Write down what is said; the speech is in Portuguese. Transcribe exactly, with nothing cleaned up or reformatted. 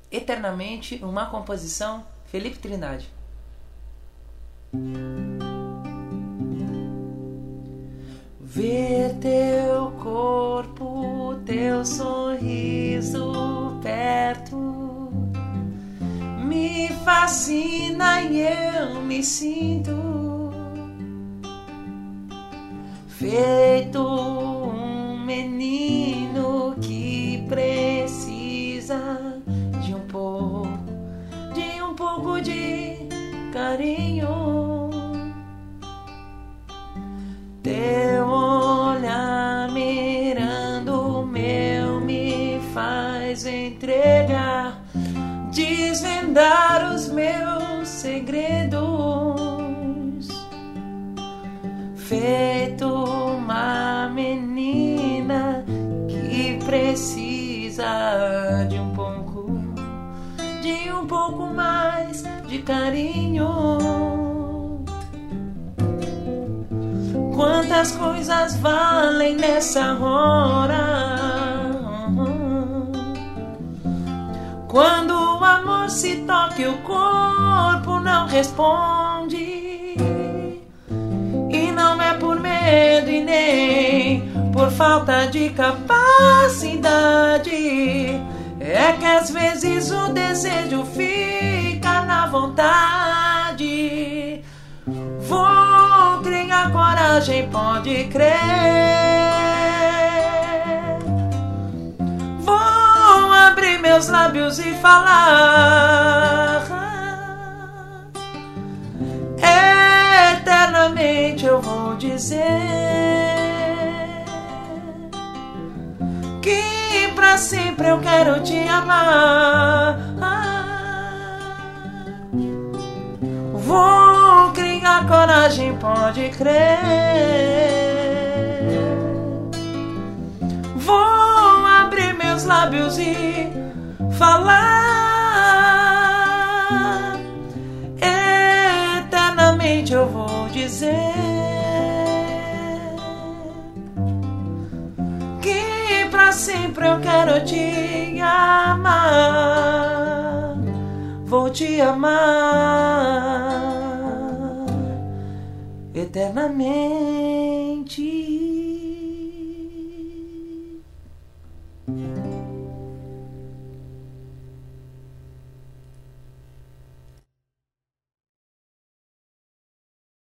Eternamente, uma composição Felipe Trindade. Ver teu corpo, teu sorriso perto me fascina e eu me sinto feito um menino que precisa de um pouco, de um pouco de carinho. Teu olhar mirando o meu me faz entregar, desvendar os meus segredos. Feito uma menina que precisa de um pouco, de um pouco mais de carinho. Quantas coisas valem nessa hora, quando o amor se toca e o corpo não responde. E não é por medo e nem por falta de capacidade, é que às vezes o desejo fica na vontade. Vou criar coragem, pode crer. Vou abrir meus lábios e falar. Eternamente eu vou dizer que pra sempre eu quero te amar. Vou criar coragem, pode crer. Vou abrir meus lábios e falar. Eternamente eu vou dizer que pra sempre eu quero te amar. Vou te amar eternamente.